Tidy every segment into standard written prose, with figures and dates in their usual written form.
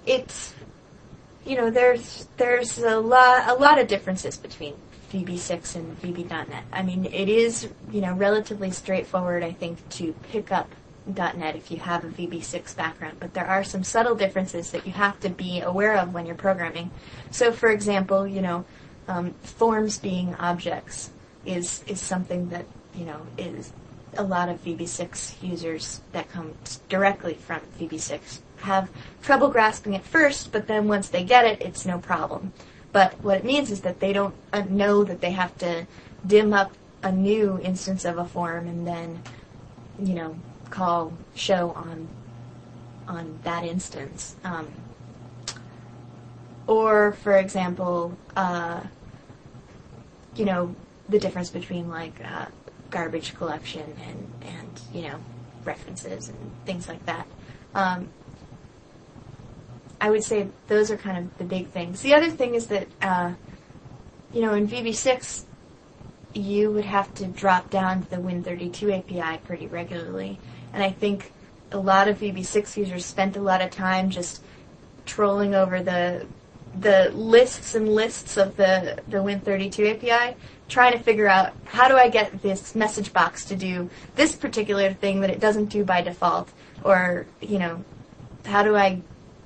it's, there's a lot of differences between VB6 and VB.NET. I mean, it is, relatively straightforward, I think, to pick up .NET if you have a VB6 background, but there are some subtle differences that you have to be aware of when you're programming. So, for example, forms being objects is something that, is a lot of VB6 users that come directly from VB6 have trouble grasping at first, but then once they get it, it's no problem. But what it means is that they don't know that they have to dim up a new instance of a form and then, call show on that instance. Or, for example, the difference between garbage collection and references and things like that. I would say those are kind of the big things. The other thing is that, in VB6, you would have to drop down to the Win32 API pretty regularly. And I think a lot of VB6 users spent a lot of time just trolling over the lists and lists of the Win32 API, trying to figure out how do I get this message box to do this particular thing that it doesn't do by default, or how do I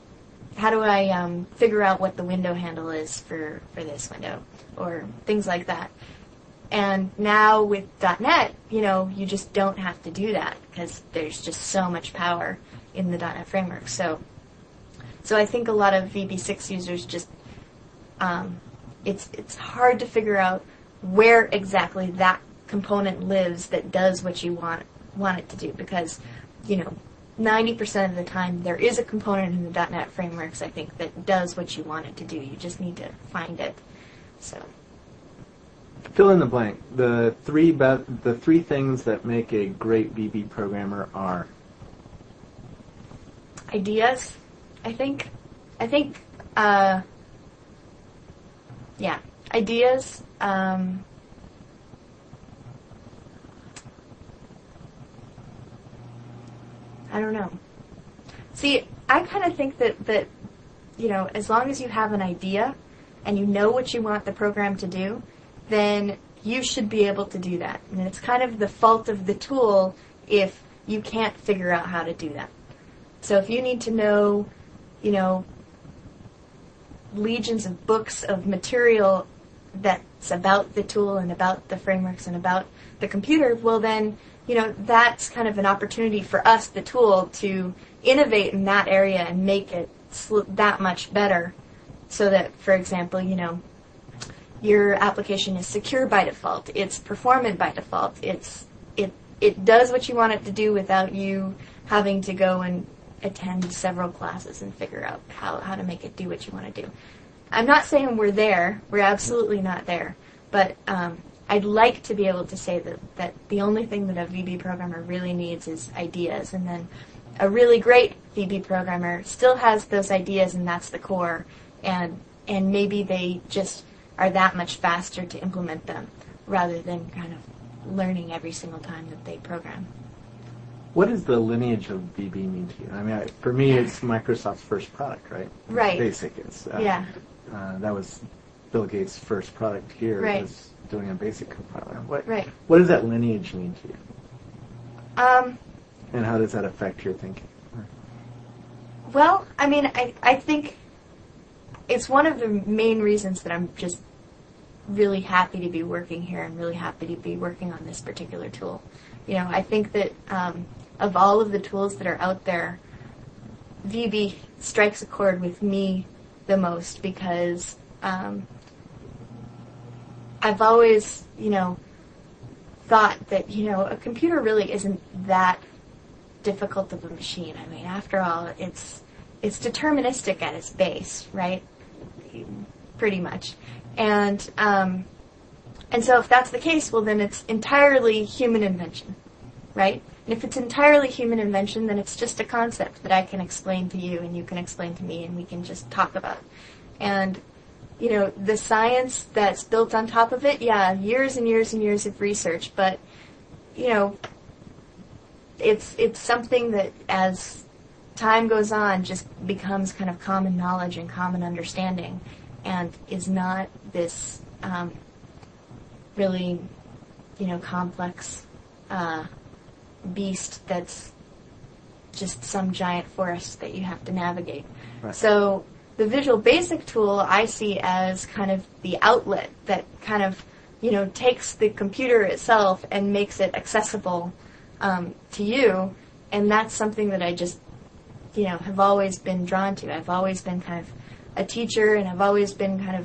figure out what the window handle is for this window, or things like that. And now with .NET, you just don't have to do that because there's just so much power in the .NET framework. So I think a lot of VB6 users just, it's hard to figure out where exactly that component lives that does what you want it to do, because, 90% of the time there is a component in the .NET frameworks, I think, that does what you want it to do. You just need to find it. So, fill in the blank. The three things that make a great VB programmer are ideas, I think, ideas. I don't know. See, I kind of think that as long as you have an idea and you know what you want the program to do, then you should be able to do that. And it's kind of the fault of the tool if you can't figure out how to do that. So if you need to know, legions of books of material that's about the tool and about the frameworks and about the computer, well then, that's kind of an opportunity for us, the tool, to innovate in that area and make it that much better so that, for example, your application is secure by default, it's performant by default, it does what you want it to do without you having to go and attend several classes and figure out how to make it do what you want to do. I'm not saying we're there. We're absolutely not there. But I'd like to be able to say that the only thing that a VB programmer really needs is ideas. And then a really great VB programmer still has those ideas, and that's the core. And maybe they just are that much faster to implement them rather than kind of learning every single time that they program. What does the lineage of VB mean to you? I mean, for me, it's Microsoft's first product, right? Right. Basic. It's that was Bill Gates' first product here. Right. Was doing a basic compiler. What does that lineage mean to you? And how does that affect your thinking? Well, I mean, I think it's one of the main reasons that I'm just really happy to be working here and really happy to be working on this particular tool. I think that of all of the tools that are out there, VB strikes a chord with me the most because I've always, thought that, a computer really isn't that difficult of a machine. I mean, after all, it's deterministic at its base, right? Pretty much. And so if that's the case, well, then it's entirely human invention, right? And if it's entirely human invention, then it's just a concept that I can explain to you and you can explain to me and we can just talk about. And, the science that's built on top of it, years and years and years of research, but, it's something that as time goes on, just becomes kind of common knowledge and common understanding, and is not this really, complex beast that's just some giant forest that you have to navigate. Right. So the Visual Basic tool I see as kind of the outlet that kind of, takes the computer itself and makes it accessible to you, and that's something that I just, have always been drawn to. I've always been kind of a teacher, and I've always been kind of,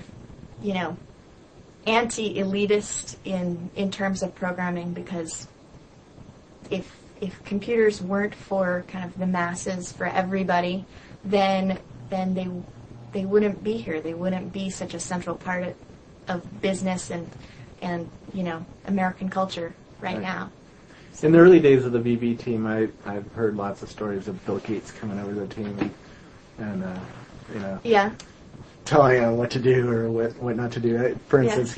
anti-elitist in terms of programming, because if computers weren't for kind of the masses, for everybody, then they wouldn't be here. They wouldn't be such a central part of business and American culture right now. In the early days of the VB team, I've heard lots of stories of Bill Gates coming over to the team and yeah, telling him what to do or what not to do. For instance,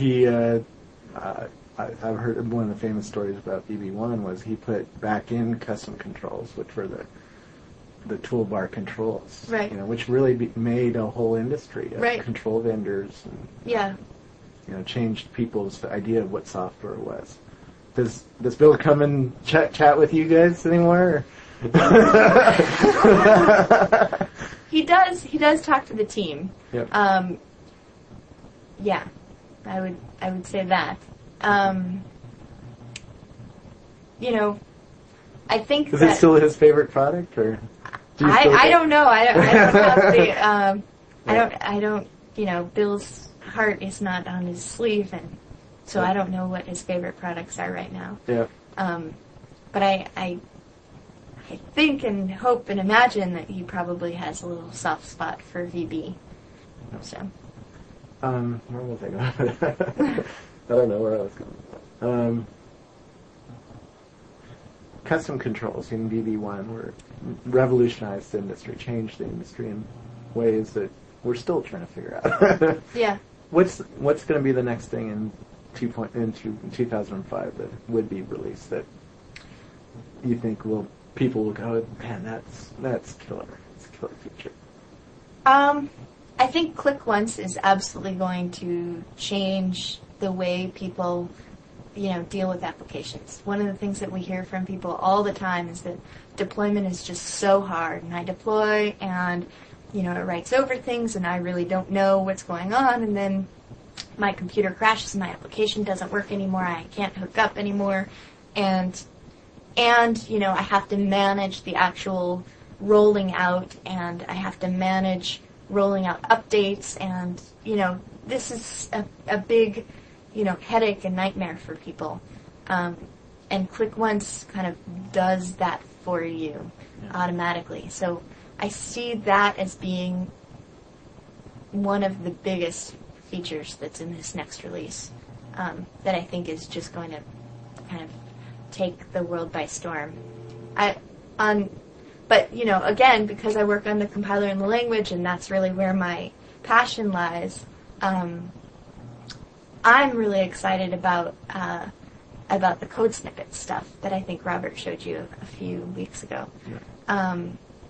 I've heard one of the famous stories about VB1 was he put back in custom controls, which were the toolbar controls, right? Which really made a whole industry of right. control vendors, and changed people's idea of what software was. Does Bill come and chat with you guys anymore? He does. He does talk to the team. Yep. Yeah, I would say that. I think is it still his favorite product, or? I don't know. I don't have the. I don't. Bill's heart is not on his sleeve, and so I don't know what his favorite products are right now. Yeah. But I think and hope and imagine that he probably has a little soft spot for VB. So. Where was I going? I don't know where I was going. Custom controls in VB1 were revolutionized the industry, changed the industry in ways that we're still trying to figure out. Yeah. What's going to be the next thing in 2005 that would be released that you think people will go, man, that's killer. It's a killer feature. I think Click Once is absolutely going to change the way people, deal with applications. One of the things that we hear from people all the time is that deployment is just so hard, and I deploy and, it writes over things and I really don't know what's going on, and then my computer crashes and my application doesn't work anymore, I can't hook up anymore, and I have to manage the actual rolling out, and I have to manage rolling out updates, and, this is a big, headache and nightmare for people. And Click Once kind of does that for you automatically. So I see that as being one of the biggest features that's in this next release, that I think is just going to kind of take the world by storm. But, again, because I work on the compiler and the language, and that's really where my passion lies, I'm really excited about the code snippet stuff that I think Robert showed you a few weeks ago. Yeah.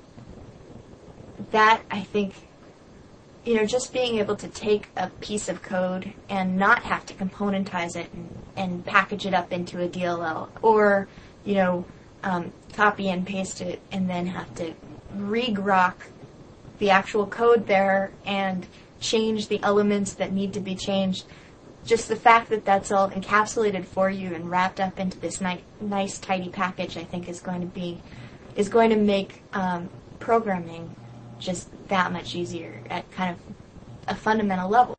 That, I think, just being able to take a piece of code and not have to componentize it and package it up into a DLL, or, copy and paste it and then have to re-grok the actual code there and change the elements that need to be changed. Just the fact that that's all encapsulated for you and wrapped up into this nice tidy package, I think is going to make programming just that much easier at kind of a fundamental level.